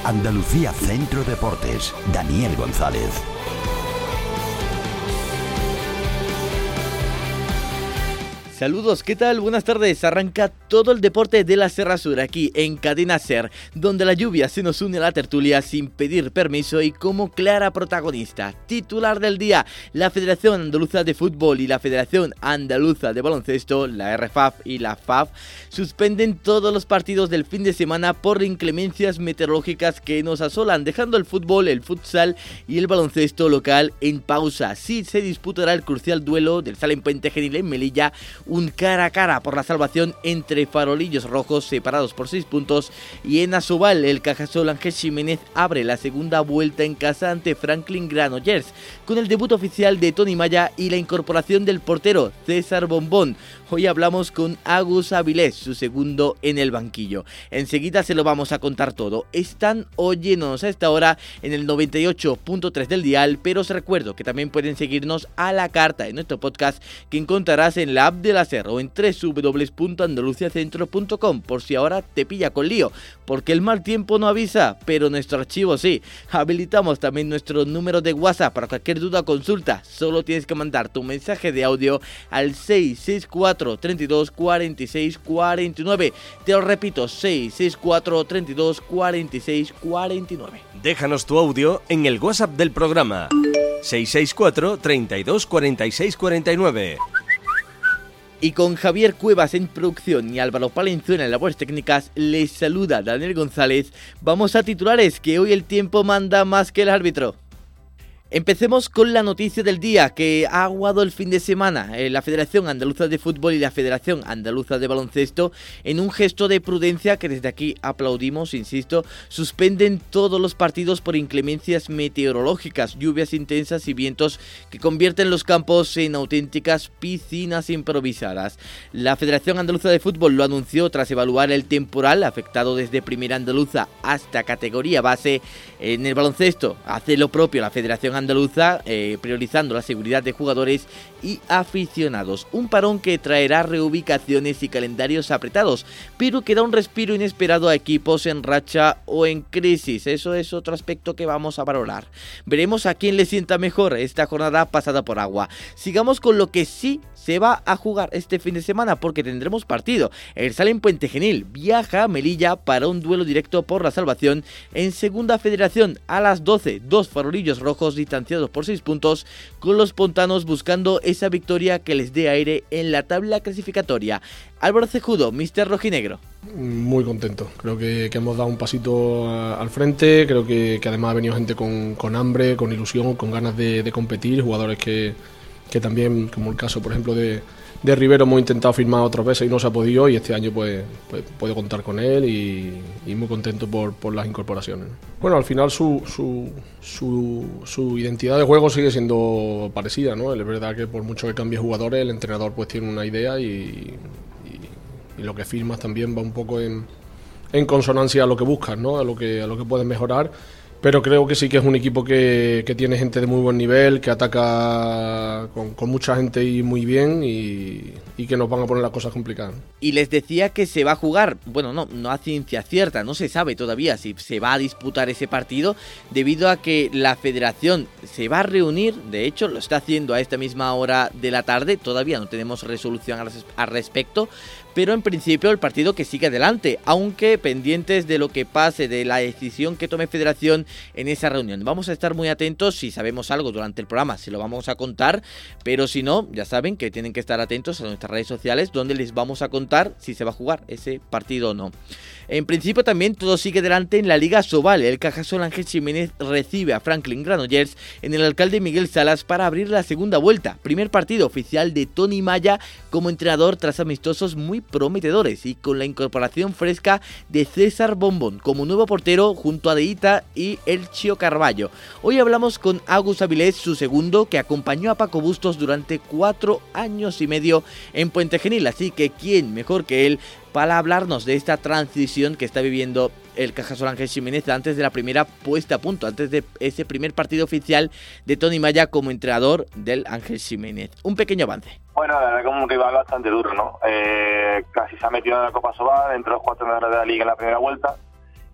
Andalucía Centro Deportes, Daniel González. Saludos, ¿qué tal? Buenas tardes. Arranca todo el deporte de la Serra Sur aquí en Cadena Ser, donde la lluvia se nos une a la tertulia sin pedir permiso y como clara protagonista. Titular del día, la Federación Andaluza de Fútbol y la Federación Andaluza de Baloncesto, la RFAF y la FAF, suspenden todos los partidos del fin de semana por inclemencias meteorológicas que nos asolan, dejando el fútbol, el futsal y el baloncesto local en pausa. Sí se disputará el crucial duelo del Sala en Puente Genil en Melilla, un cara a cara por la salvación entre Farolillos Rojos separados por 6 puntos y en Asobal el Cajasol Ángel Ximénez abre la segunda vuelta en casa ante Franklin Granollers con el debut oficial de Tony Maya y la incorporación del portero César Bombón. Hoy hablamos con Agus Avilés, su segundo en el banquillo. Enseguida se lo vamos a contar todo. Están oyéndonos a esta hora en el 98.3 del dial, pero os recuerdo que también pueden seguirnos a la carta en nuestro podcast que encontrarás en la app de la SER o en www.andaluciacentro.com por si ahora te pilla con lío, porque el mal tiempo no avisa, pero nuestro archivo sí. Habilitamos también nuestro número de WhatsApp para cualquier duda o consulta. Solo tienes que mandar tu mensaje de audio al 664 32 46 49. Te lo repito, 664 32 46 49. Déjanos tu audio en el WhatsApp del programa 664 32 46 49. Y con Javier Cuevas en producción y Álvaro Palenzuela en labores técnicas, les saluda Daniel González. Vamos a titulares, que hoy el tiempo manda más que el árbitro. Empecemos con la noticia del día que ha aguado el fin de semana. La Federación Andaluza de Fútbol y la Federación Andaluza de Baloncesto, en un gesto de prudencia que desde aquí aplaudimos, insisto, suspenden todos los partidos por inclemencias meteorológicas, lluvias intensas y vientos que convierten los campos en auténticas piscinas improvisadas. La Federación Andaluza de Fútbol lo anunció tras evaluar el temporal afectado desde Primera Andaluza hasta categoría base. En el baloncesto hace lo propio la Federación Andaluza, priorizando la seguridad de jugadores y aficionados. Un parón que traerá reubicaciones y calendarios apretados, pero que da un respiro inesperado a equipos en racha o en crisis. Eso es otro aspecto que vamos a valorar. Veremos a quién le sienta mejor esta jornada pasada por agua. Sigamos con lo que sí se va a jugar este fin de semana, porque tendremos partido. El Sala en Puente Genil viaja a Melilla para un duelo directo por la salvación en Segunda Federación a las 12. Dos Farolillos Rojos distanciados por 6 puntos, con los pontanos buscando esa victoria que les dé aire en la tabla clasificatoria. Álvaro Cejudo, Mister Rojinegro. Muy contento, creo que hemos dado un pasito al frente, creo que además ha venido gente con hambre, con ilusión, con ganas de competir, jugadores que también, como el caso por ejemplo de Rivero, hemos intentado firmar otras veces y no se ha podido, y este año pues puedo contar con él y muy contento por las incorporaciones. Bueno, al final su identidad de juego sigue siendo parecida, ¿no? Es verdad que por mucho que cambie jugadores, el entrenador pues tiene una idea y lo que firmas también va un poco en consonancia a lo que buscas, ¿no? a lo que puedes mejorar. Pero creo que sí que es un equipo que tiene gente de muy buen nivel, que ataca con mucha gente y muy bien, y que nos van a poner las cosas complicadas. Y les decía que se va a jugar, bueno, no a ciencia cierta, no se sabe todavía si se va a disputar ese partido, debido a que la federación se va a reunir, de hecho lo está haciendo a esta misma hora de la tarde, todavía no tenemos resolución al respecto, pero en principio el partido que sigue adelante, aunque pendientes de lo que pase, de la decisión que tome Federación en esa reunión. Vamos a estar muy atentos, si sabemos algo durante el programa se lo vamos a contar, pero si no, ya saben que tienen que estar atentos a nuestras redes sociales, donde les vamos a contar si se va a jugar ese partido o no. En principio también todo sigue adelante en la Liga Asobal. El Cajasol Ángel Ximénez recibe a Franklin Granollers en el Alcalde Miguel Salas para abrir la segunda vuelta. Primer partido oficial de Tony Maya como entrenador tras amistosos muy prometedores y con la incorporación fresca de César Bombón como nuevo portero junto a Deita y Elchio Carballo. Hoy hablamos con Agus Avilés, su segundo, que acompañó a Paco Bustos durante 4 años y medio en Puente Genil, así que quién mejor que él para hablarnos de esta transición que está viviendo el Cajasol Ángel Ximénez antes de la primera puesta a punto, antes de ese primer partido oficial de Tony Maya como entrenador del Ángel Ximénez. Un pequeño avance. Bueno, la verdad que como un rival bastante duro, ¿no? Casi se ha metido en la Copa Asobal, entre los 4 mejores de la Liga en la primera vuelta,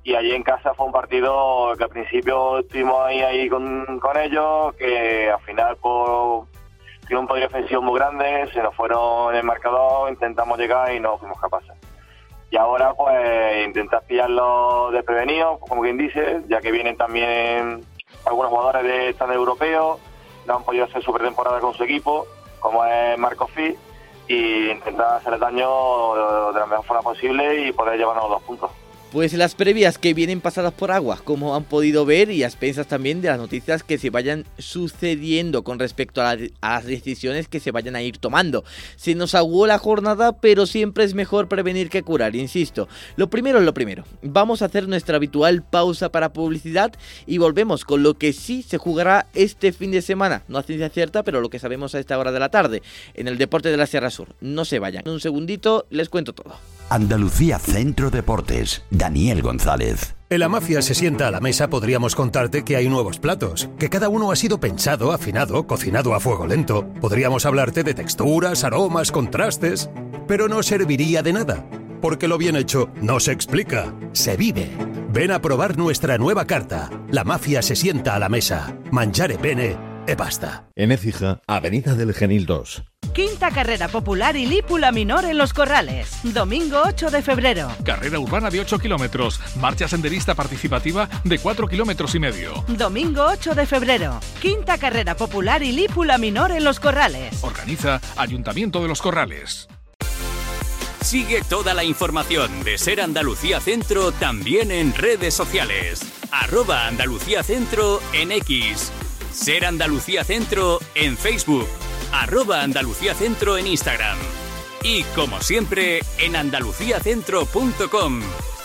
y allí en casa fue un partido que al principio estuvimos ahí con ellos, que al final tiene un poder ofensivo muy grande, se nos fueron en el marcador, intentamos llegar y no fuimos capaces. Y ahora pues intentar pillarlos desprevenidos, como quien dice, ya que vienen también algunos jugadores de estándar europeo, no han podido hacer su pretemporada con su equipo, como es Marco Fi, y intentar hacerle daño de la mejor forma posible y poder llevarnos los 2 puntos. Pues las previas que vienen pasadas por agua, como han podido ver, y a expensas también de las noticias que se vayan sucediendo con respecto a las decisiones que se vayan a ir tomando. Se nos aguó la jornada, pero siempre es mejor prevenir que curar, insisto. Lo primero es lo primero. Vamos a hacer nuestra habitual pausa para publicidad y volvemos con lo que sí se jugará este fin de semana. No a ciencia cierta, pero lo que sabemos a esta hora de la tarde, en el deporte de la Sierra Sur. No se vayan. En un segundito les cuento todo. Andalucía Centro Deportes, Daniel González. En La Mafia se sienta a la mesa podríamos contarte que hay nuevos platos, que cada uno ha sido pensado, afinado, cocinado a fuego lento. Podríamos hablarte de texturas, aromas, contrastes, pero no serviría de nada, porque lo bien hecho no se explica, se vive. Ven a probar nuestra nueva carta. La Mafia se sienta a la mesa. Mangiare bene e basta. En Écija, Avenida del Genil 2. Quinta carrera popular y lípula minor en Los Corrales. Domingo 8 de febrero. Carrera urbana de 8 kilómetros. Marcha senderista participativa de 4,5 kilómetros. Domingo 8 de febrero. Quinta carrera popular y lípula minor en Los Corrales. Organiza Ayuntamiento de Los Corrales. Sigue toda la información de Ser Andalucía Centro también en redes sociales. @Andalucía Centro en X. Ser Andalucía Centro en Facebook. @Andalucía Centro en Instagram. Y como siempre, en andaluciacentro.com.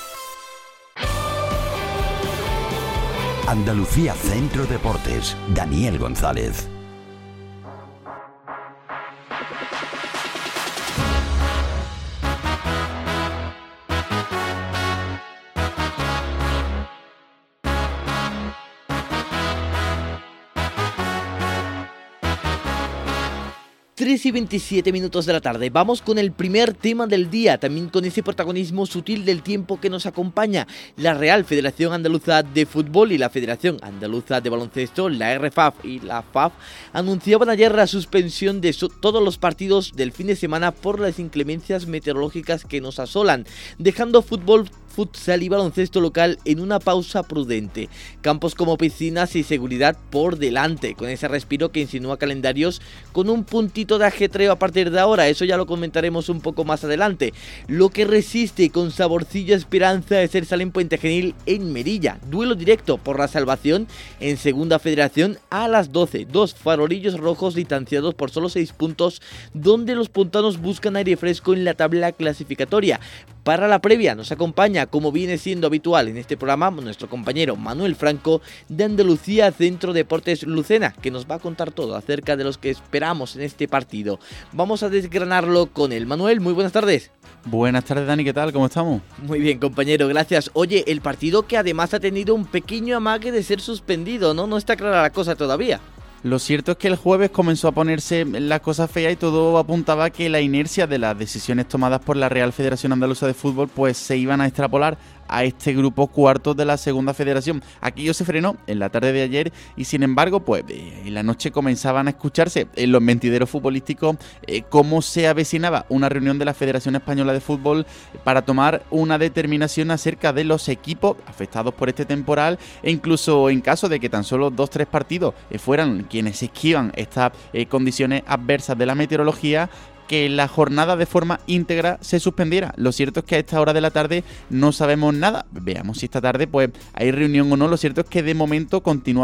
Andalucía Centro Deportes, Daniel González. Y 27 minutos de la tarde. Vamos con el primer tema del día, también con ese protagonismo sutil del tiempo que nos acompaña. La Real Federación Andaluza de Fútbol y la Federación Andaluza de Baloncesto, la RFAF y la FAF, anunciaban ayer la suspensión de todos los partidos del fin de semana por las inclemencias meteorológicas que nos asolan, dejando fútbol, futsal y baloncesto local en una pausa prudente. Campos como piscinas y seguridad por delante, con ese respiro que insinúa calendarios con un puntito de ajetreo a partir de ahora. Eso ya lo comentaremos un poco más adelante. Lo que resiste con saborcillo esperanza es el Salem Puente Genil en Merilla. Duelo directo por la salvación en Segunda Federación a las 12. 2 farolillos rojos distanciados por solo 6 puntos, donde los puntanos buscan aire fresco en la tabla clasificatoria. Para la previa nos acompaña, como viene siendo habitual en este programa, nuestro compañero Manuel Franco de Andalucía Centro Deportes Lucena, que nos va a contar todo acerca de los que esperamos en este partido. Vamos a desgranarlo con él. Manuel, muy buenas tardes. Buenas tardes, Dani, ¿qué tal? ¿Cómo estamos? Muy bien, compañero, gracias. Oye, el partido que además ha tenido un pequeño amague de ser suspendido, ¿no? No está clara la cosa todavía. Lo cierto es que el jueves comenzó a ponerse la cosa fea y todo apuntaba a que la inercia de las decisiones tomadas por la Real Federación Andaluza de Fútbol pues se iban a extrapolar a este grupo cuarto de la Segunda Federación. Aquello se frenó en la tarde de ayer y sin embargo pues en la noche comenzaban a escucharse en los mentideros futbolísticos cómo se avecinaba una reunión de la Federación Española de Fútbol para tomar una determinación acerca de los equipos afectados por este temporal e incluso en caso de que tan solo 2-3 partidos fueran quienes esquivan estas condiciones adversas de la meteorología, que la jornada de forma íntegra se suspendiera. Lo cierto es que a esta hora de la tarde no sabemos nada. Veamos si esta tarde pues hay reunión o no. Lo cierto es que de momento continúa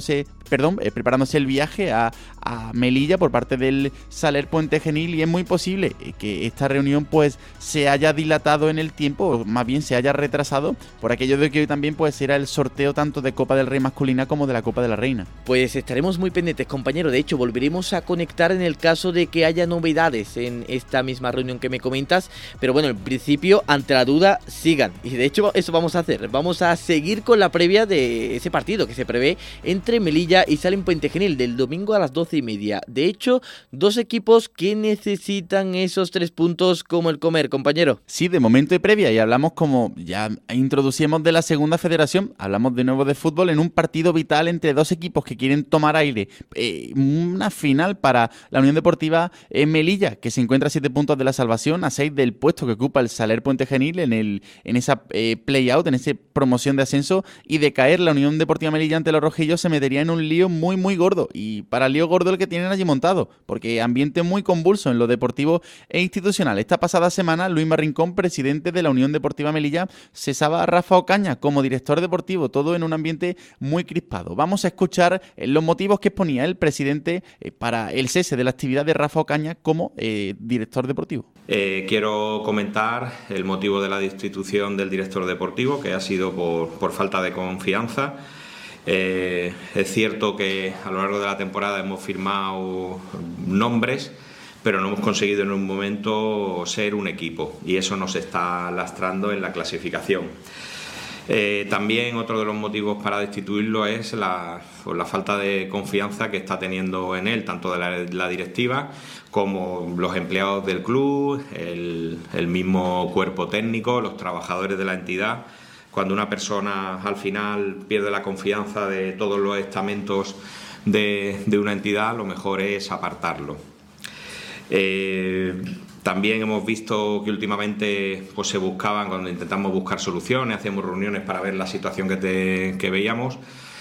preparándose el viaje a Melilla por parte del Saler Puente Genil y es muy posible que esta reunión pues se haya dilatado en el tiempo o más bien se haya retrasado por aquello de que hoy también pues será el sorteo tanto de Copa del Rey masculina como de la Copa de la Reina. Pues estaremos muy pendientes, compañero. De hecho, volveremos a conectar en el caso de que haya novedades más en esta misma reunión que me comentas, pero bueno, en principio, ante la duda, sigan. Y de hecho eso vamos a hacer, vamos a seguir con la previa de ese partido que se prevé entre Melilla y Salem Puente Genil del domingo a las 12:30. De hecho, dos equipos que necesitan esos 3 puntos como el comer, compañero. Sí, de momento y previa, y hablamos, como ya introducimos, de la segunda federación, hablamos de nuevo de fútbol en un partido vital entre dos equipos que quieren tomar aire, una final para la Unión Deportiva Melilla, que se encuentra a 7 puntos de la salvación, a 6 del puesto que ocupa el Saler Puente Genil en esa play-out, en esa promoción de ascenso, y de caer la Unión Deportiva Melilla ante los rojillos se metería en un lío muy muy gordo, y para lío gordo el que tienen allí montado, porque ambiente muy convulso en lo deportivo e institucional. Esta pasada semana Luis Rincón, presidente de la Unión Deportiva Melilla, cesaba a Rafa Ocaña como director deportivo, todo en un ambiente muy crispado. Vamos a escuchar los motivos que exponía el presidente para el cese de la actividad de Rafa Ocaña como director deportivo. Quiero comentar el motivo de la destitución del director deportivo, que ha sido por falta de confianza. Es cierto que a lo largo de la temporada hemos firmado nombres, pero no hemos conseguido en un momento ser un equipo, y eso nos está lastrando en la clasificación. También otro de los motivos para destituirlo es la falta de confianza que está teniendo en él, tanto de la directiva como los empleados del club, el mismo cuerpo técnico, los trabajadores de la entidad. Cuando una persona al final pierde la confianza de todos los estamentos de una entidad, lo mejor es apartarlo. También hemos visto que últimamente pues se buscaban, cuando intentamos buscar soluciones, hacíamos reuniones para ver la situación que veíamos,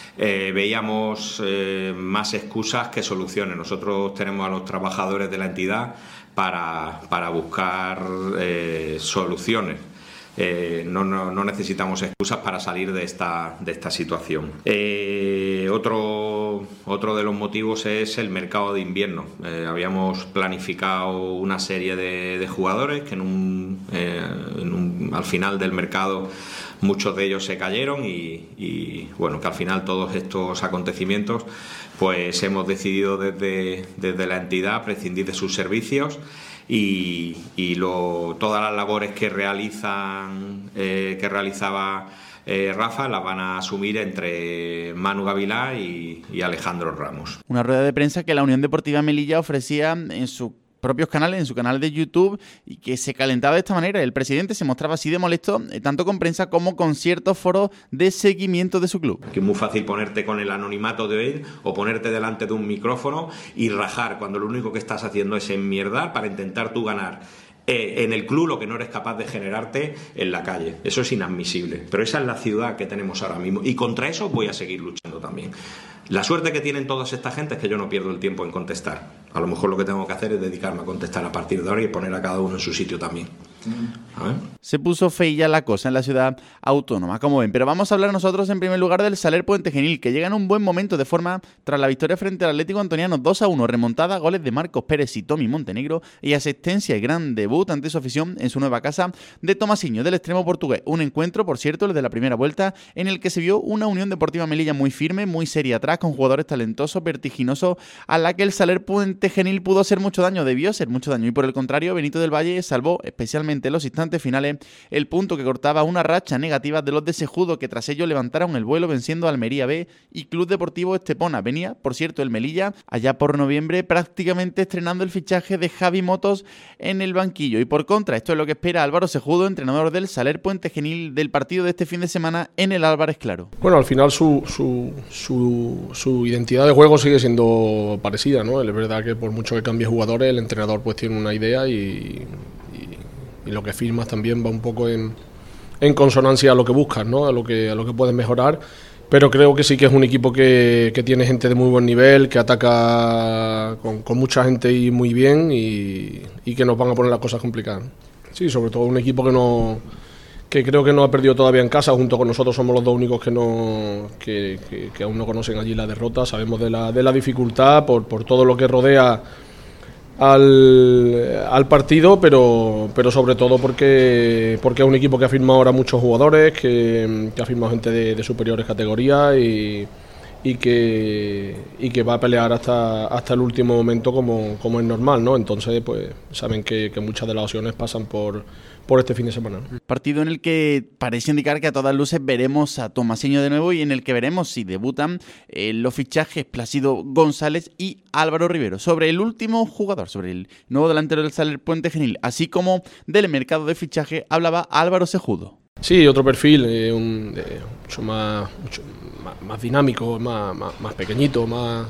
más excusas que soluciones. Nosotros tenemos a los trabajadores de la entidad para buscar soluciones. No necesitamos excusas para salir de esta situación. Otro de los motivos es el mercado de invierno. Habíamos planificado una serie de jugadores que al final del mercado muchos de ellos se cayeron y bueno, que al final todos estos acontecimientos pues hemos decidido desde la entidad prescindir de sus servicios y todas las labores que realizaba Rafa las van a asumir entre Manu Gavilá y Alejandro Ramos. Una rueda de prensa que la Unión Deportiva Melilla ofrecía en sus propios canales, en su canal de YouTube, y que se calentaba de esta manera. El presidente se mostraba así de molesto, tanto con prensa como con ciertos foros de seguimiento de su club. Que es muy fácil ponerte con el anonimato de hoy o ponerte delante de un micrófono y rajar cuando lo único que estás haciendo es enmierdar para intentar tú ganar en el club lo que no eres capaz de generarte en la calle. Eso es inadmisible, pero esa es la ciudad que tenemos ahora mismo y contra eso voy a seguir luchando también. La suerte que tienen toda esta gente es que yo no pierdo el tiempo en contestar. A lo mejor lo que tengo que hacer es dedicarme a contestar a partir de ahora y poner a cada uno en su sitio también. A ver. Se puso feilla la cosa en la ciudad autónoma, como ven, pero vamos a hablar nosotros en primer lugar del Saler Puente Genil, que llega en un buen momento de forma tras la victoria frente al Atlético Antoniano 2-1, remontada, goles de Marcos Pérez y Tommy Montenegro, y asistencia y gran debut ante su afición en su nueva casa de Tomasiño, del extremo portugués. Un encuentro, por cierto, el de la primera vuelta, en el que se vio una Unión Deportiva Melilla muy firme, muy seria atrás, con jugadores talentosos, vertiginosos, a la que el Saler Puente Genil pudo hacer mucho daño, debió ser mucho daño, y por el contrario, Benito del Valle salvó especialmente en los instantes finales el punto que cortaba una racha negativa de los de Sejudo, que tras ello levantaron el vuelo venciendo a Almería B y Club Deportivo Estepona. Venía, por cierto, el Melilla allá por noviembre prácticamente estrenando el fichaje de Javi Motos en el banquillo. Y por contra, esto es lo que espera Álvaro Sejudo, entrenador del Saler Puente Genil, del partido de este fin de semana en el Álvarez Claro. Bueno, al final su identidad de juego sigue siendo parecida, ¿no? Es verdad que por mucho que cambie jugadores, el entrenador pues tiene una idea y lo que firmas también va un poco en consonancia a lo que buscas, ¿no? a lo que puedes mejorar, pero creo que sí que es un equipo que tiene gente de muy buen nivel, que ataca con mucha gente y muy bien y que nos van a poner las cosas complicadas. Sí, sobre todo un equipo que creo que no ha perdido todavía en casa. Junto con nosotros somos los dos únicos que aún no conocen allí la derrota. Sabemos de la dificultad por todo lo que rodea al partido, pero sobre todo porque es un equipo que ha firmado ahora muchos jugadores, que ha firmado gente de superiores categorías y y que va a pelear hasta el último momento como es normal, ¿no? Entonces, pues saben que muchas de las opciones pasan por este fin de semana, ¿no? Partido en el que parece indicar que a todas luces veremos a Tomasiño de nuevo y en el que veremos si debutan los fichajes Plácido González y Álvaro Rivero. Sobre el último jugador, sobre el nuevo delantero del Saler Puente Genil, así como del mercado de fichaje, hablaba Álvaro Sejudo. Sí, otro perfil, mucho más dinámico, más pequeñito, más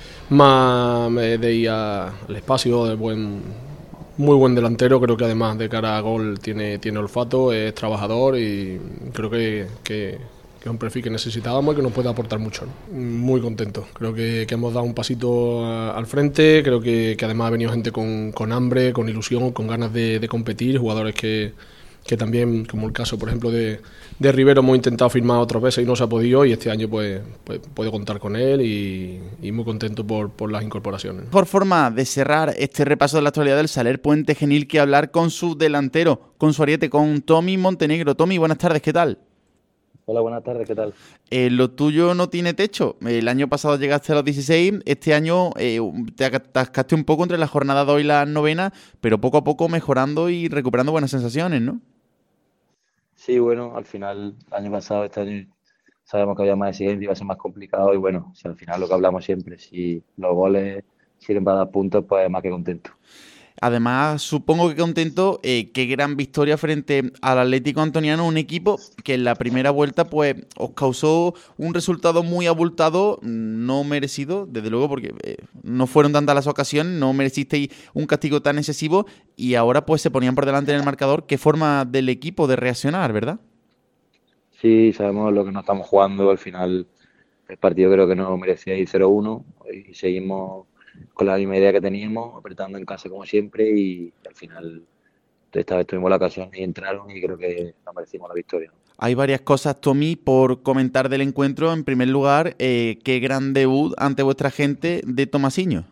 de ir al espacio, muy buen delantero. Creo que además de cara a gol tiene olfato, es trabajador y creo que es un perfil que necesitábamos y que nos puede aportar mucho, ¿no? Muy contento, creo que hemos dado un pasito al frente, creo que además ha venido gente con hambre, con ilusión, con ganas de competir, jugadores que también, como el caso por ejemplo de Rivero, hemos intentado firmar otras veces y no se ha podido, y este año pues puede contar con él y muy contento por las incorporaciones. Por forma de cerrar este repaso de la actualidad del Saler Puente Genil, que hablar con su delantero, con su ariete, con Tommy Montenegro. Tommy, buenas tardes, ¿qué tal? Hola, buenas tardes, ¿qué tal? Lo tuyo no tiene techo. El año pasado llegaste a los 16, este año te atascaste un poco entre la jornada 2 y la 9, pero poco a poco mejorando y recuperando buenas sensaciones, ¿no? Sí, bueno, al final, el año pasado, este año sabemos que había más exigencia, iba a ser más complicado y bueno, si al final lo que hablamos siempre, si los goles sirven para dar puntos, pues más que contento. Además, supongo que contento, qué gran victoria frente al Atlético Antoniano, un equipo que en la primera vuelta pues os causó un resultado muy abultado, no merecido, desde luego, porque no fueron tantas las ocasiones, no merecisteis un castigo tan excesivo y ahora pues se ponían por delante en el marcador. Qué forma del equipo de reaccionar, ¿verdad? Sí, sabemos lo que nos estamos jugando, al final el partido creo que no merecía ir 0-1 y seguimos con la misma idea que teníamos, apretando en casa como siempre y al final esta vez tuvimos la ocasión y entraron y creo que nos merecimos la victoria. Hay varias cosas, Tommy, por comentar del encuentro. En primer lugar, qué gran debut ante vuestra gente de Tomasiño.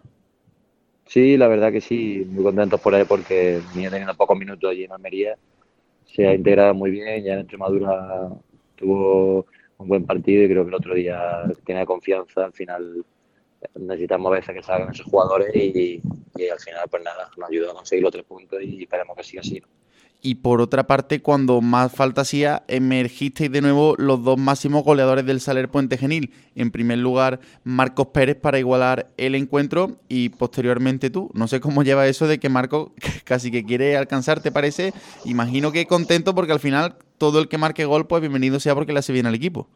Sí, la verdad que sí, muy contentos por él porque venía teniendo pocos minutos allí en Almería, se ha integrado muy bien, ya en Extremadura tuvo un buen partido y creo que el otro día tiene confianza. Al final necesitamos a veces que salgan esos jugadores y al final pues nada, nos ayudó a conseguir los 3 puntos y esperemos que siga así, ¿no? Y por otra parte, cuando más falta hacía, emergisteis de nuevo los 2 máximos goleadores del Saler Puente Genil. En primer lugar, Marcos Pérez para igualar el encuentro y posteriormente tú. No sé cómo lleva eso de que Marcos casi que quiere alcanzar, ¿te parece? Imagino que contento porque al final todo el que marque gol, pues bienvenido sea porque le hace bien al equipo.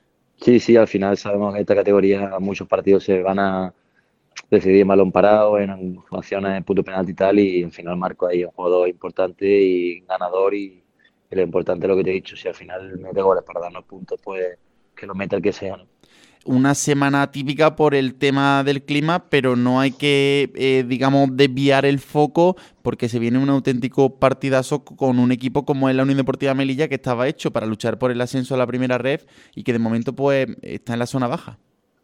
Sí, al final sabemos que en esta categoría muchos partidos se van a decidir en balón parado, en acciones en punto penalti y tal, y al final Marco ahí es un jugador importante y ganador y lo importante es lo que te he dicho, si al final mete goles para darnos puntos, pues que lo meta el que sea, ¿no? Una semana típica por el tema del clima, pero no hay que, desviar el foco porque se viene un auténtico partidazo con un equipo como es la Unión Deportiva Melilla, que estaba hecho para luchar por el ascenso a la primera ref y que de momento pues está en la zona baja.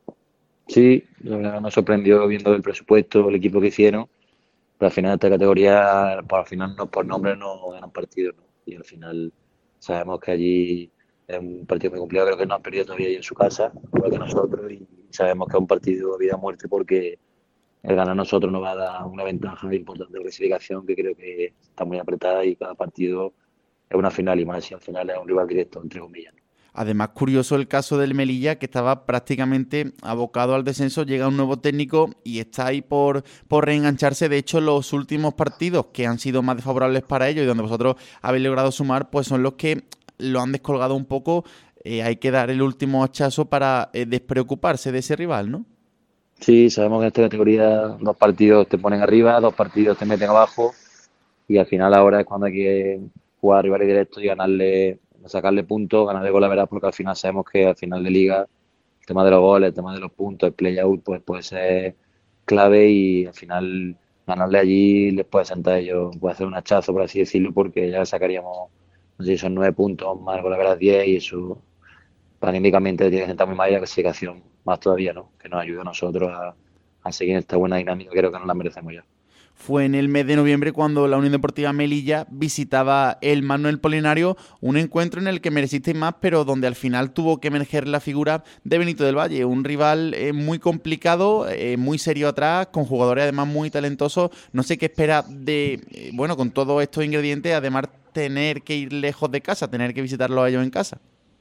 Sí, la verdad nos sorprendió viendo el presupuesto, el equipo que hicieron, pero al final de esta categoría, al final no, por nombre no ganan partidos, ¿no? Y al final sabemos que allí es un partido muy complicado, creo que no han perdido todavía ahí en su casa, igual que nosotros, y sabemos que es un partido de vida o muerte porque el ganar a nosotros nos va a dar una ventaja importante de clasificación que creo que está muy apretada y cada partido es una final y más si al final es un rival directo, entre comillas. Además, curioso el caso del Melilla, que estaba prácticamente abocado al descenso, llega un nuevo técnico y está ahí por reengancharse. De hecho, los últimos partidos que han sido más desfavorables para ellos y donde vosotros habéis logrado sumar, pues son los que lo han descolgado un poco. Hay que dar el último hachazo para despreocuparse de ese rival, ¿no? Sí, sabemos que en esta categoría 2 partidos te ponen arriba, 2 partidos te meten abajo y al final ahora es cuando hay que jugar a rivales directos y ganarle, sacarle puntos, ganarle gol a veras, porque al final sabemos que al final de liga el tema de los goles, el tema de los puntos, el play-out pues puede ser clave y al final ganarle allí les puede sentar a ellos, puede hacer un hachazo por así decirlo, porque ya sacaríamos, no sé si son 9 puntos más gol a veras 10 y eso anímicamente tiene que sentar muy mal y la clasificación más todavía, ¿no? Que nos ayude a nosotros a seguir esta buena dinámica, creo que nos la merecemos ya. fue en el mes de noviembre cuando la Unión Deportiva Melilla visitaba el Manuel Polinario, un encuentro en el que merecisteis más, pero donde al final tuvo que emerger la figura de Benito del Valle, un rival muy complicado, muy serio atrás, con jugadores además muy talentosos. No sé qué espera de, bueno, con todos estos ingredientes, además tener que ir lejos de casa, tener que visitarlos a ellos en casa.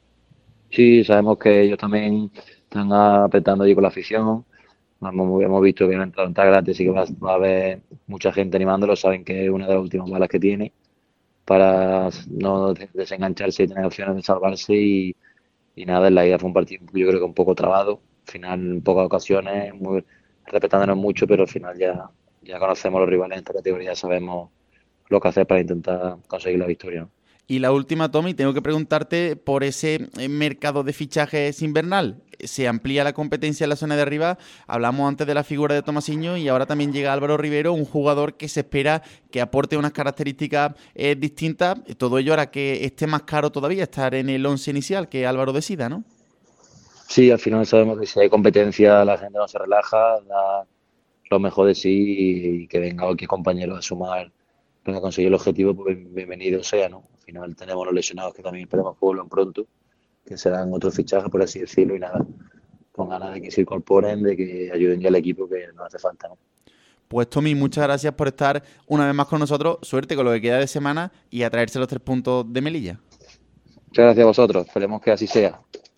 Sí, sabemos que ellos también están apretando allí con la afición. Hemos visto que no han entrado gratis, así que va a haber mucha gente animándolo. Saben que es una de las últimas balas que tiene para no desengancharse y tener opciones de salvarse. Y nada, en la ida fue un partido yo creo que un poco trabado. Al final, en pocas ocasiones, respetándonos mucho, pero al final ya conocemos los rivales en esta categoría, sabemos lo que hacer para intentar conseguir la victoria, ¿no? Y la última, Tommy, tengo que preguntarte por ese mercado de fichajes invernal. Se amplía la competencia en la zona de arriba. Hablamos antes de la figura de Tomasiño y ahora también llega Álvaro Rivero, un jugador que se espera que aporte unas características distintas. Todo ello hará que esté más caro todavía estar en el 11 inicial, que Álvaro decida, ¿no? Sí, al final sabemos que si hay competencia la gente no se relaja, da lo mejor de sí y que venga cualquier compañero a sumar para conseguir el objetivo, pues bienvenido sea, ¿no? Al final tenemos los lesionados que también esperemos que vuelvan pronto, que serán otros fichajes, por así decirlo, y nada, con ganas de que se incorporen, de que ayuden ya al equipo que nos hace falta, ¿no? Pues Tommy, muchas gracias por estar una vez más con nosotros. Suerte con lo que queda de semana y a traerse los 3 puntos de Melilla. Muchas gracias a vosotros, esperemos que así sea.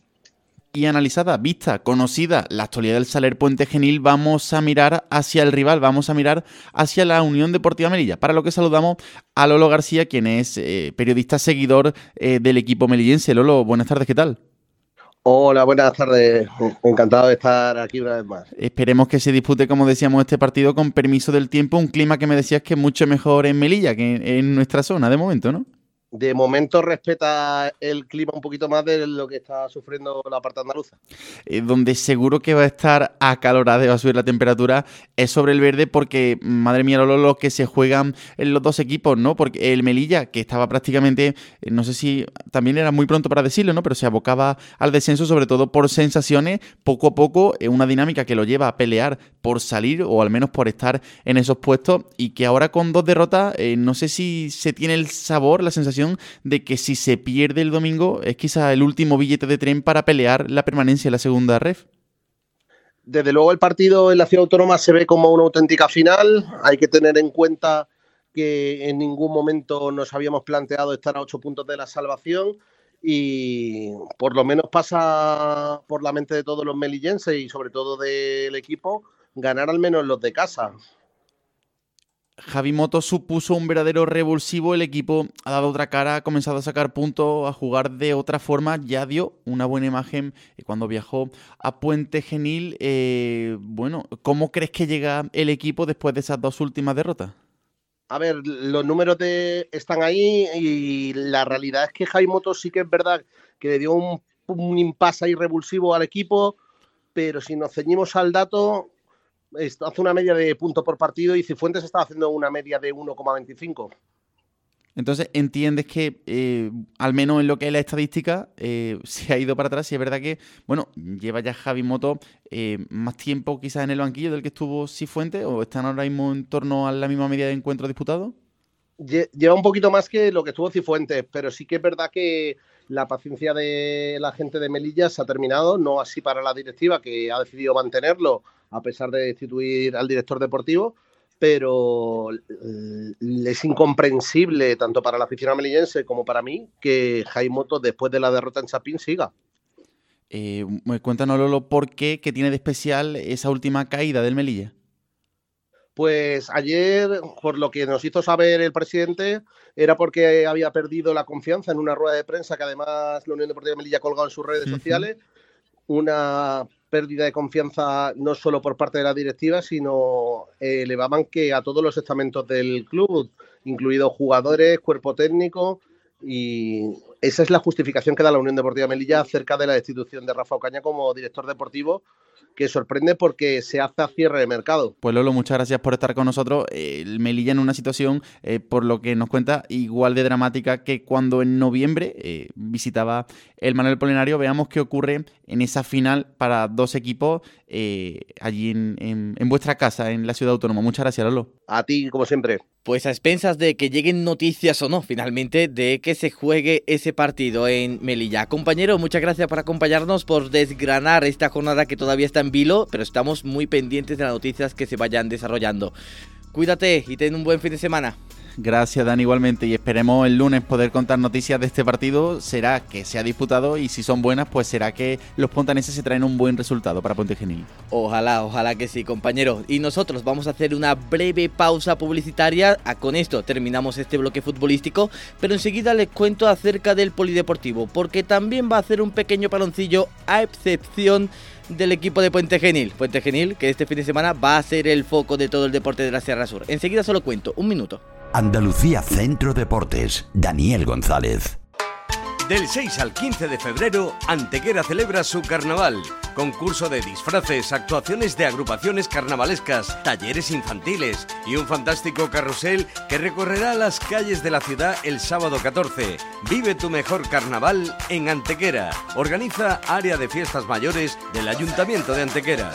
Y analizada, vista, conocida la actualidad del Saler Puente Genil, vamos a mirar hacia el rival, vamos a mirar hacia la Unión Deportiva Melilla, para lo que saludamos a Lolo García, quien es periodista seguidor del equipo melillense. Lolo, buenas tardes, ¿qué tal? Hola, buenas tardes, encantado de estar aquí una vez más. Esperemos que se dispute, como decíamos, este partido con permiso del tiempo, un clima que me decías que es mucho mejor en Melilla que en nuestra zona de momento, ¿no? De momento respeta el clima un poquito más de lo que está sufriendo la parte andaluza. Donde seguro que va a estar acalorada y va a subir la temperatura es sobre el verde porque, madre mía, lo que se juegan en los dos equipos, ¿no? Porque el Melilla, que estaba prácticamente, no sé si también era muy pronto para decirlo, ¿no? Pero se abocaba al descenso sobre todo por sensaciones, poco a poco, una dinámica que lo lleva a pelear por salir o al menos por estar en esos puestos y que ahora con 2 derrotas, no sé si se tiene el sabor, la sensación de que si se pierde el domingo es quizá el último billete de tren para pelear la permanencia en la segunda ref. Desde luego el partido en la Ciudad Autónoma se ve como una auténtica final. Hay que tener en cuenta que en ningún momento nos habíamos planteado estar a 8 puntos de la salvación y por lo menos pasa por la mente de todos los melillenses y sobre todo del equipo ganar al menos los de casa. Javi Moto supuso un verdadero revulsivo, el equipo ha dado otra cara, ha comenzado a sacar puntos, a jugar de otra forma, ya dio una buena imagen cuando viajó a Puente Genil. Bueno, ¿cómo crees que llega el equipo después de esas 2 últimas derrotas? A ver, los números están ahí y la realidad es que Javi Moto sí que es verdad que le dio un impasse ahí revulsivo al equipo, pero si nos ceñimos al dato, hace una media de puntos por partido y Cifuentes está haciendo una media de 1,25. Entonces, ¿entiendes que, al menos en lo que es la estadística, se ha ido para atrás? Y es verdad que, bueno, lleva ya Javi Moto más tiempo quizás en el banquillo del que estuvo Cifuentes, ¿o están ahora mismo en torno a la misma media de encuentros disputados? Lleva un poquito más que lo que estuvo Cifuentes, pero sí que es verdad que la paciencia de la gente de Melilla se ha terminado, no así para la directiva, que ha decidido mantenerlo a pesar de destituir al director deportivo, pero es incomprensible tanto para la afición melillense como para mí que Javi Moto, después de la derrota en Chapín, siga. Cuéntanos, Lolo, ¿por qué? ¿Qué tiene de especial esa última caída del Melilla? Pues ayer, por lo que nos hizo saber el presidente, era porque había perdido la confianza en una rueda de prensa que además la Unión Deportiva de Melilla ha colgado en sus redes sociales. Una pérdida de confianza no solo por parte de la directiva, sino elevaban que a todos los estamentos del club, incluidos jugadores, cuerpo técnico, y esa es la justificación que da la Unión Deportiva de Melilla acerca de la destitución de Rafa Ocaña como director deportivo, que sorprende porque se hace a cierre de mercado. Pues Lolo, muchas gracias por estar con nosotros. El Melilla en una situación, por lo que nos cuenta, igual de dramática que cuando en noviembre visitaba el Manuel Polinario. Veamos qué ocurre en esa final para dos equipos allí en vuestra casa, en la ciudad autónoma. Muchas gracias, Lolo. A ti, como siempre. Pues a expensas de que lleguen noticias o no, finalmente, de que se juegue ese partido en Melilla. Compañero, muchas gracias por acompañarnos, por desgranar esta jornada que todavía está en vilo, pero estamos muy pendientes de las noticias que se vayan desarrollando. Cuídate y ten un buen fin de semana. Gracias, Dan, igualmente, y esperemos el lunes poder contar noticias de este partido. Será que se ha disputado y si son buenas, pues será que los pontaneses se traen un buen resultado para Puente Genil. Ojalá que sí, compañero. Y nosotros vamos a hacer una breve pausa publicitaria. Con esto terminamos este bloque futbolístico, pero enseguida les cuento acerca del polideportivo, porque también va a hacer un pequeño paloncillo a excepción del equipo de Puente Genil. Puente Genil, que este fin de semana va a ser el foco de todo el deporte de la Sierra Sur. Enseguida se lo cuento, un minuto. Andalucía Centro Deportes, Daniel González. Del 6 al 15 de febrero, Antequera celebra su carnaval. Concurso de disfraces, actuaciones de agrupaciones carnavalescas, talleres infantiles y un fantástico carrusel que recorrerá las calles de la ciudad el sábado 14. Vive tu mejor carnaval en Antequera. Organiza Área de Fiestas Mayores del Ayuntamiento de Antequera.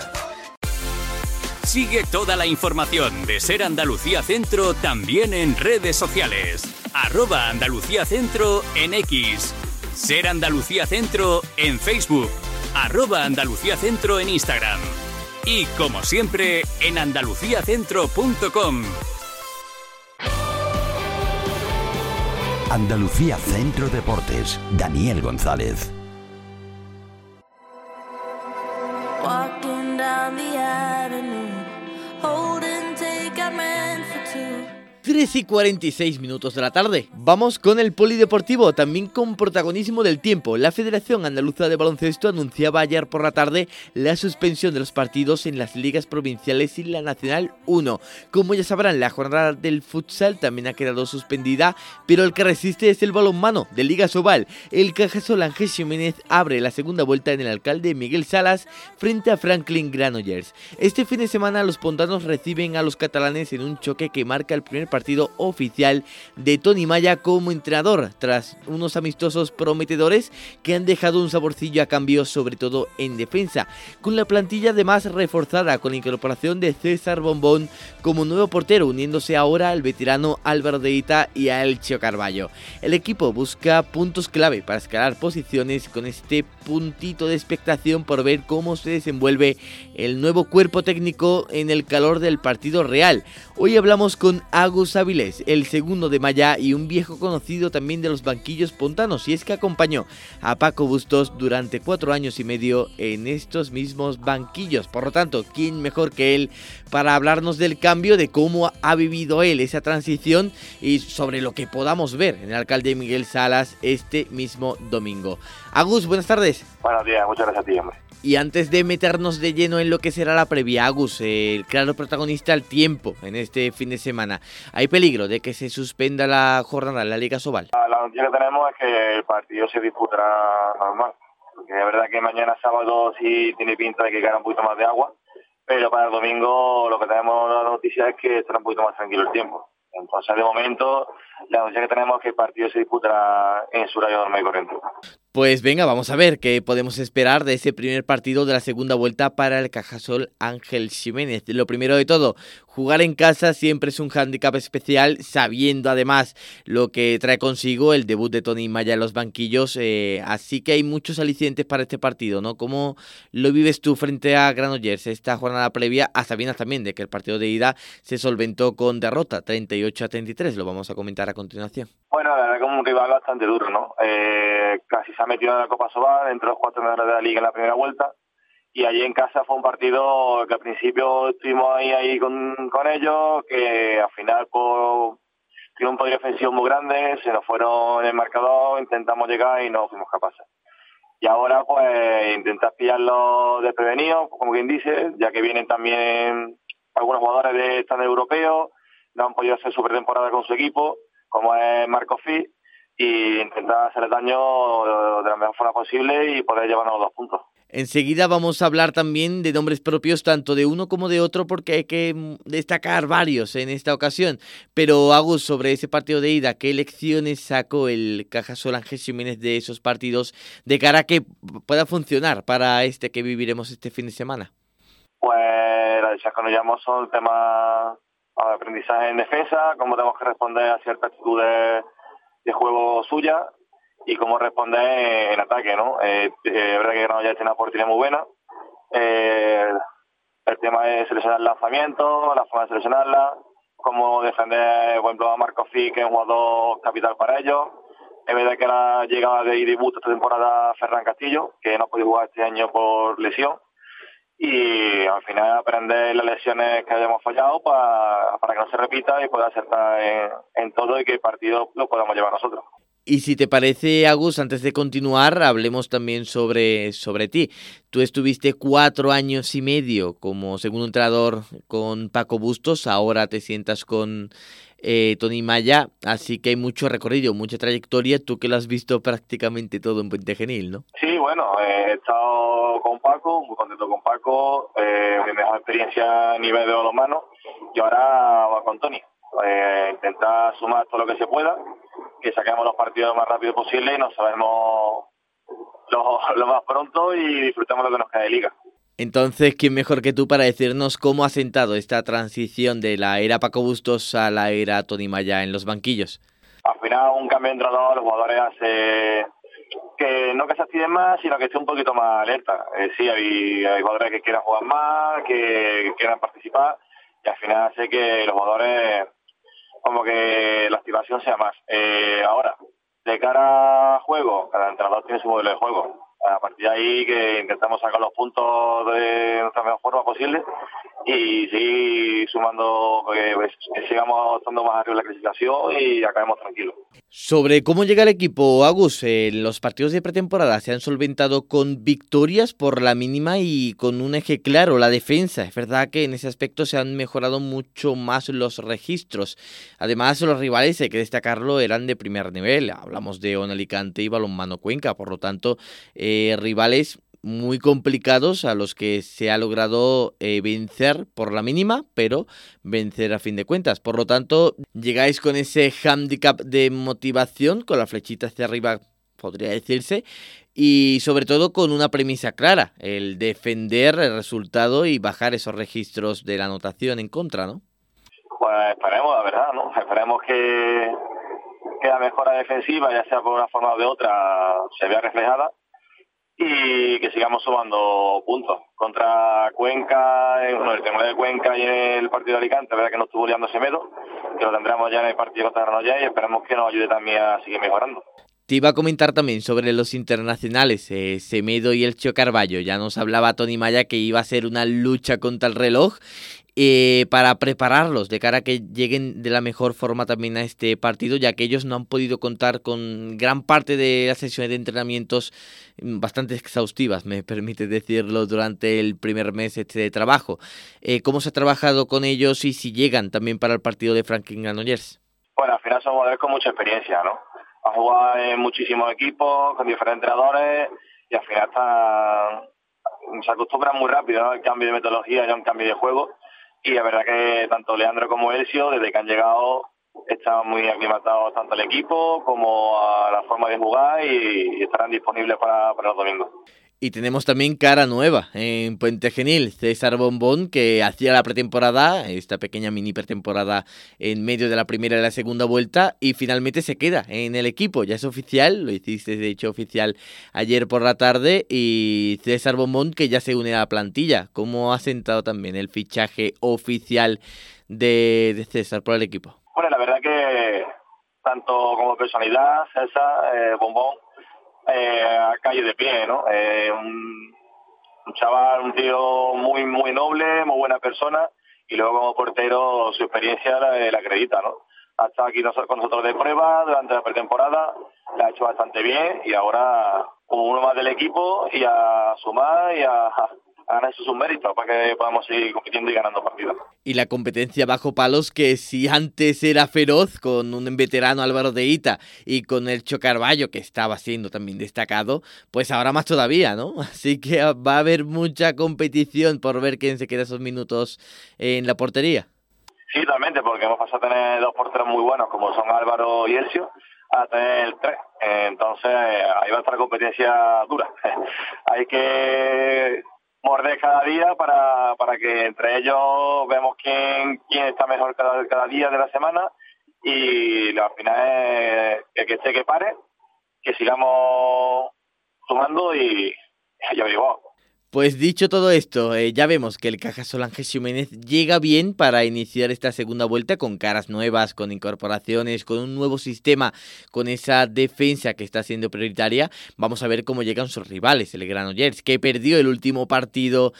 Sigue toda la información de Ser Andalucía Centro también en redes sociales. @Andalucía Centro en X. Ser Andalucía Centro en Facebook. @Andalucía Centro en Instagram. Y como siempre, en andaluciacentro.com. Andalucía Centro Deportes, Daniel González. Walking down the avenue, holding take I meant for two. 3:46 de la tarde. Vamos con el polideportivo, también con protagonismo del tiempo. La Federación Andaluza de Baloncesto anunciaba ayer por la tarde la suspensión de los partidos en las ligas provinciales y la Nacional 1. Como ya sabrán, la jornada del futsal también ha quedado suspendida, pero el que resiste es el balonmano de Liga Sobal. El Cajasol Ángel Ximénez abre la segunda vuelta en el Alcalde Miguel Salas frente a Franklin Granollers. Este fin de semana los pontanos reciben a los catalanes en un choque que marca el primer partido oficial de Tony Maya como entrenador, tras unos amistosos prometedores que han dejado un saborcillo a cambio, sobre todo en defensa, con la plantilla además reforzada con la incorporación de César Bombón como nuevo portero, uniéndose ahora al veterano Álvaro Deita y a Elche Carballo. El equipo busca puntos clave para escalar posiciones, con este puntito de expectación por ver cómo se desenvuelve el nuevo cuerpo técnico en el calor del partido real. Hoy hablamos con Agus Avilés, el segundo de Maya y un viejo conocido también de los banquillos pontanos, y es que acompañó a Paco Bustos durante 4 años y medio en estos mismos banquillos. Por lo tanto, ¿quién mejor que él para hablarnos del cambio, de cómo ha vivido él esa transición y sobre lo que podamos ver en el Alcalde Miguel Salas este mismo domingo? Agus, buenas tardes. Buenos días, muchas gracias a ti, hombre. Y antes de meternos de lleno en lo que será la previa, Agus, el claro protagonista al tiempo en este fin de semana, ¿hay peligro de que se suspenda la jornada en la Liga Sobal? La noticia que tenemos es que el partido se disputará normal, porque es verdad que mañana sábado sí tiene pinta de que caerá un poquito más de agua, pero para el domingo lo que tenemos la noticia es que estará un poquito más tranquilo el tiempo. Entonces, de momento, la noticia que tenemos es que el partido se disputará en su horario normal y corriente. Pues venga, vamos a ver qué podemos esperar de ese primer partido de la segunda vuelta para el Cajasol Ángel Ximénez. Lo primero de todo, jugar en casa siempre es un hándicap especial, sabiendo además lo que trae consigo el debut de Tony Maya en los banquillos, así que hay muchos alicientes para este partido, ¿no? ¿Cómo lo vives tú frente a Granollers esta jornada previa, a sabiendas también de que el partido de ida se solventó con derrota 38-33? Lo vamos a comentar a continuación. Bueno, la verdad que un rival bastante duro, ¿no? Casi se ha metido en la Copa Sobal, entre los 4 mejores de la Liga en la primera vuelta, y allí en casa fue un partido que al principio estuvimos ahí con ellos, que al final tiene un poder ofensivo muy grande, se nos fueron en el marcador, intentamos llegar y no fuimos capaces. Y ahora pues intentar pillarlos desprevenidos, como quien dice, ya que vienen también algunos jugadores de stand europeo, no han podido hacer su pretemporada con su equipo, como es Marco Fi, y intentar hacerle daño de la mejor forma posible y poder llevarnos los 2 puntos. Enseguida vamos a hablar también de nombres propios tanto de uno como de otro porque hay que destacar varios en esta ocasión. Pero Agus, sobre ese partido de ida, ¿qué lecciones sacó el Cajasol Ángel Jiménez de esos partidos de cara a que pueda funcionar para este que viviremos este fin de semana? Pues las lecciones que nos llamamos son temas de aprendizaje en defensa, cómo tenemos que responder a ciertas actitudes de juego suya y cómo responder en ataque, ¿no? Es verdad que Granollers tiene una oportunidad muy buena. El tema de seleccionar el lanzamiento, la forma de seleccionarla, cómo defender, por ejemplo, a Marco Fi, que es un jugador capital para ellos. Es verdad que la llegada de debut esta temporada Ferran Castillo, que no ha podido jugar este año por lesión. Y al final aprender las lesiones que hayamos fallado para que no se repita y poder acertar en todo y que el partido lo podamos llevar nosotros. Y si te parece, Agus, antes de continuar, hablemos también sobre ti. Tú estuviste 4 años y medio como segundo entrenador con Paco Bustos, ahora te sientas con Tony Maya, así que hay mucho recorrido, mucha trayectoria, tú que lo has visto prácticamente todo en Puente Genil, ¿no? Sí, bueno, he estado con Paco, muy contento con Paco, mi mejor experiencia a nivel de balonmano, y ahora va con Tony. Intentar sumar todo lo que se pueda, que saquemos los partidos lo más rápido posible y nos sabemos lo más pronto y disfrutemos lo que nos queda de liga. Entonces, ¿quién mejor que tú para decirnos cómo ha sentado esta transición de la era Paco Bustos a la era Tony Maya en los banquillos? Al final, un cambio de entrenador, los jugadores hace que no que se activen más, sino que esté un poquito más alerta. Sí, hay jugadores que quieran jugar más, que quieran participar, y al final hace que los jugadores, como que la activación sea más. Ahora, de cara a juego, cada entrenador tiene su modelo de juego. A partir de ahí que intentamos sacar los puntos de nuestra mejor forma posible y seguir sumando, que sigamos estando más arriba en la clasificación y acabemos tranquilos. Sobre cómo llega el equipo, Agus, los partidos de pretemporada se han solventado con victorias por la mínima y con un eje claro, la defensa. Es verdad que en ese aspecto se han mejorado mucho más los registros. Además, los rivales, hay que destacarlo, eran de primer nivel. Hablamos de ON Alicante y Balonmano Cuenca, por lo tanto, rivales muy complicados a los que se ha logrado vencer por la mínima, pero vencer a fin de cuentas. Por lo tanto, llegáis con ese hándicap de motivación, con la flechita hacia arriba, podría decirse, y sobre todo con una premisa clara, el defender el resultado y bajar esos registros de la anotación en contra, ¿no? Pues esperemos, la verdad, ¿no? Esperemos que la mejora defensiva, ya sea por una forma o de otra, se vea reflejada y que sigamos sumando puntos. Contra Cuenca, el tema de Cuenca y el partido de Alicante, verdad que no estuvo liando Semedo, que lo tendremos ya en el partido contra Granollers y esperemos que nos ayude también a seguir mejorando. Te iba a comentar también sobre los internacionales, Semedo y Elcho Carballo. Ya nos hablaba Tony Maya que iba a ser una lucha contra el reloj para prepararlos de cara a que lleguen de la mejor forma también a este partido, ya que ellos no han podido contar con gran parte de las sesiones de entrenamientos bastante exhaustivas, me permite decirlo, durante el primer mes de trabajo. ¿Cómo se ha trabajado con ellos y si llegan también para el partido de Franklin Granollers? Bueno, al final son jugadores con mucha experiencia, ¿no? Han jugado en muchísimos equipos, con diferentes entrenadores y al final se acostumbran muy rápido, ¿no? El cambio de metodología y un cambio de juego. Y la verdad que tanto Leandro como Elcio, desde que han llegado, están muy aclimatados tanto al equipo como a la forma de jugar y estarán disponibles para los domingos. Y tenemos también cara nueva en Puente Genil, César Bombón, que hacía la pretemporada, esta pequeña mini pretemporada en medio de la primera y la segunda vuelta, y finalmente se queda en el equipo. Ya es oficial, lo hiciste de hecho oficial ayer por la tarde, y César Bombón que ya se une a la plantilla. ¿Cómo ha sentado también el fichaje oficial de César por el equipo? Bueno, la verdad que tanto como personalidad, César Bombón, a calle de pie, ¿no? Un chaval, un tío muy muy noble, muy buena persona, y luego como portero su experiencia la acredita, ¿no? Ha estado aquí con nosotros de prueba durante la pretemporada, la ha hecho bastante bien y ahora como uno más del equipo y a sumar y a ganar sus méritos para que podamos seguir compitiendo y ganando partidos. Y la competencia bajo palos, que si antes era feroz con un veterano Álvaro de Ita y con el Carballo, que estaba siendo también destacado, pues ahora más todavía, ¿no? Así que va a haber mucha competición por ver quién se queda esos minutos en la portería. Sí, totalmente, porque hemos pasado a tener 2 porteros muy buenos, como son Álvaro y Elcio, a tener 3. Entonces, ahí va a estar la competencia dura. Hay que morder cada día para que entre ellos vemos quién está mejor cada día de la semana, y al final es que esté que pare, que sigamos sumando y ya digo. Pues dicho todo esto, ya vemos que el Caja Solange Ximénez llega bien para iniciar esta segunda vuelta con caras nuevas, con incorporaciones, con un nuevo sistema, con esa defensa que está siendo prioritaria. Vamos a ver cómo llegan sus rivales, el Granollers, que perdió el último partido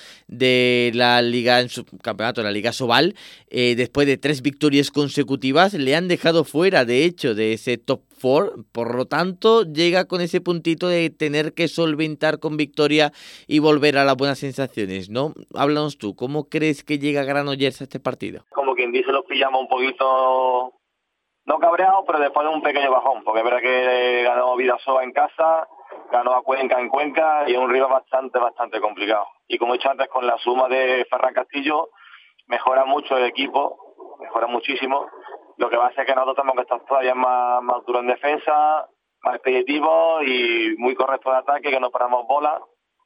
de la Liga en su campeonato, la Liga Sobal. Después de 3 victorias consecutivas, le han dejado fuera, de hecho, de ese top 4. Por lo tanto, llega con ese puntito de tener que solventar con victoria y volver a las buenas sensaciones, ¿no? Háblanos tú, ¿cómo crees que llega Granollers a este partido? Como quien dice, los pillamos un poquito, no cabreados, pero después de un pequeño bajón, porque es verdad que ganó Vidasoa en casa, ganó a Cuenca en Cuenca, y es un rival bastante complicado. Y como he dicho antes, con la suma de Ferran Castillo, mejora mucho el equipo, mejora muchísimo. Lo que va a hacer que nosotros tenemos que estar todavía más duros en defensa, más expeditivos y muy correctos de ataque, que no paramos bola,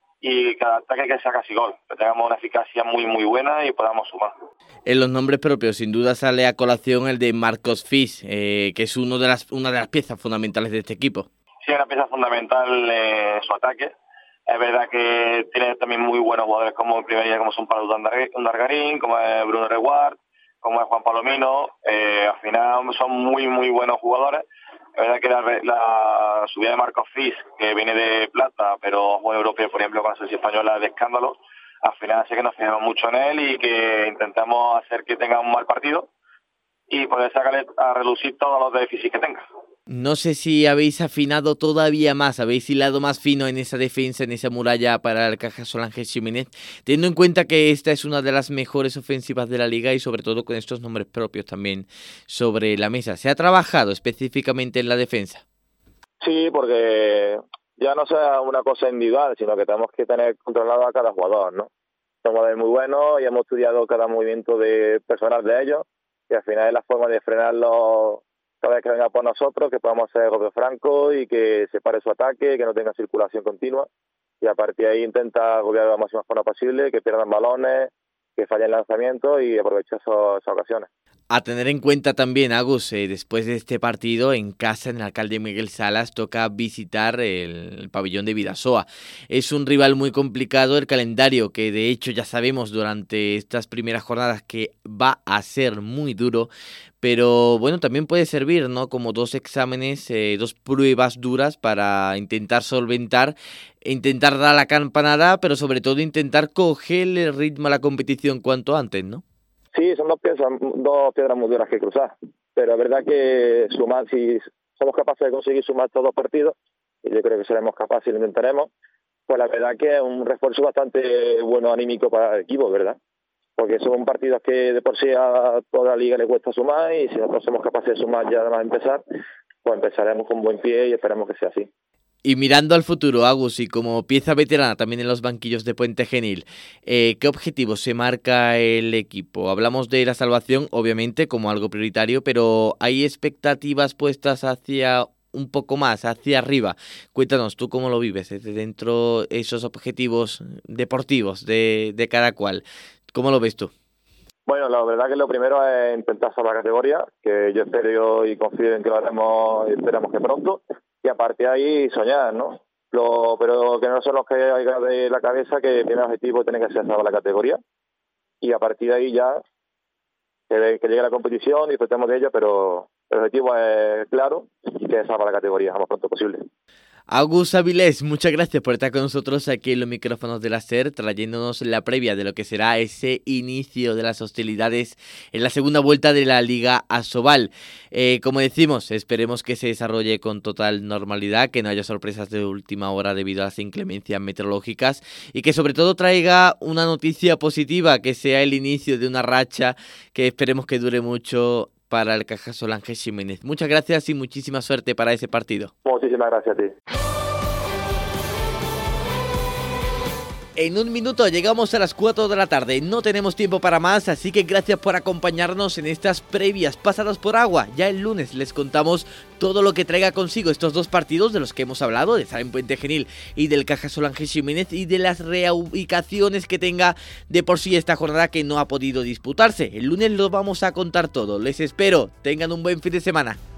y cada ataque que sea casi gol, que tengamos una eficacia muy buena y podamos sumar. En los nombres propios, sin duda sale a colación el de Marcos Fis, que es una de las piezas fundamentales de este equipo. Sí, una pieza fundamental en su ataque. Es verdad que tiene también muy buenos jugadores como en primera línea, como son Pablo Undargarín, como es Bruno Reguard, como es Juan Palomino. Al final son muy buenos jugadores. Es verdad que la subida de Marcos Fis, que viene de plata, pero juega europeo, por ejemplo, con la selección española, de escándalo, al final hace que nos fijemos mucho en él y que intentamos hacer que tenga un mal partido y poder sacarle a relucir todos los déficits que tenga. No sé si habéis afinado todavía más, habéis hilado más fino en esa defensa, en esa muralla para el Caja Solange Ximénez, teniendo en cuenta que esta es una de las mejores ofensivas de la liga y sobre todo con estos nombres propios también sobre la mesa. ¿Se ha trabajado específicamente en la defensa? Sí, porque ya no sea una cosa individual, sino que tenemos que tener controlado a cada jugador, ¿no? Son jugadores muy buenos y hemos estudiado cada movimiento personal de ellos, y al final es la forma de frenarlos cada vez que venga por nosotros, que podamos hacer golpe franco y que se pare su ataque, que no tenga circulación continua, y a partir de ahí intenta agobiar de la máxima forma posible, que pierdan balones, que fallen lanzamientos y aprovechar esas ocasiones. A tener en cuenta también, Agus, después de este partido en casa, en el Alcalde Miguel Salas, toca visitar el pabellón de Vidasoa. Es un rival muy complicado, el calendario, que de hecho ya sabemos durante estas primeras jornadas que va a ser muy duro, pero bueno, también puede servir, ¿no? Como 2 exámenes, 2 pruebas duras para intentar solventar, intentar dar la campanada, pero sobre todo intentar cogerle el ritmo a la competición cuanto antes, ¿no? Sí, son dos piedras muy duras que cruzar, pero es verdad que sumar, si somos capaces de conseguir sumar estos 2 partidos, y yo creo que seremos capaces y lo intentaremos, pues la verdad que es un refuerzo bastante bueno anímico para el equipo, ¿verdad? Porque son partidos que de por sí a toda la liga le cuesta sumar, y si nosotros somos capaces de sumar ya además de empezar, pues empezaremos con buen pie y esperemos que sea así. Y mirando al futuro, Agus, y como pieza veterana también en los banquillos de Puente Genil, ¿qué objetivo se marca el equipo? Hablamos de la salvación, obviamente, como algo prioritario, pero ¿hay expectativas puestas hacia un poco más, hacia arriba? Cuéntanos, ¿tú cómo lo vives desde dentro esos objetivos deportivos de cada cual? ¿Cómo lo ves tú? Bueno, la verdad que lo primero es intentar salvar la categoría, que yo espero y confío en que lo haremos y esperamos que pronto. Y a partir de ahí soñar, ¿no? Pero que no son los que hay de la cabeza, que el primer objetivo tiene que ser salvar la categoría. Y a partir de ahí ya que llegue la competición y disfrutemos de ella, pero el objetivo es claro y que es salvar la categoría lo más pronto posible. Agus Avilés, muchas gracias por estar con nosotros aquí en los micrófonos de la SER, trayéndonos la previa de lo que será ese inicio de las hostilidades en la segunda vuelta de la Liga Asobal. Como decimos, esperemos que se desarrolle con total normalidad, que no haya sorpresas de última hora debido a las inclemencias meteorológicas y que sobre todo traiga una noticia positiva, que sea el inicio de una racha que esperemos que dure mucho para el Cajasol Ángel Ximénez. Muchas gracias y muchísima suerte para ese partido. Muchísimas gracias a ti. En un minuto llegamos a las 4 de la tarde, no tenemos tiempo para más, así que gracias por acompañarnos en estas previas pasadas por agua. Ya el lunes les contamos todo lo que traiga consigo estos dos partidos de los que hemos hablado, de Salem Puente Genil y del Cajasol Ángel Ximénez, y de las reubicaciones que tenga de por sí esta jornada que no ha podido disputarse. El lunes lo vamos a contar todo, les espero, tengan un buen fin de semana.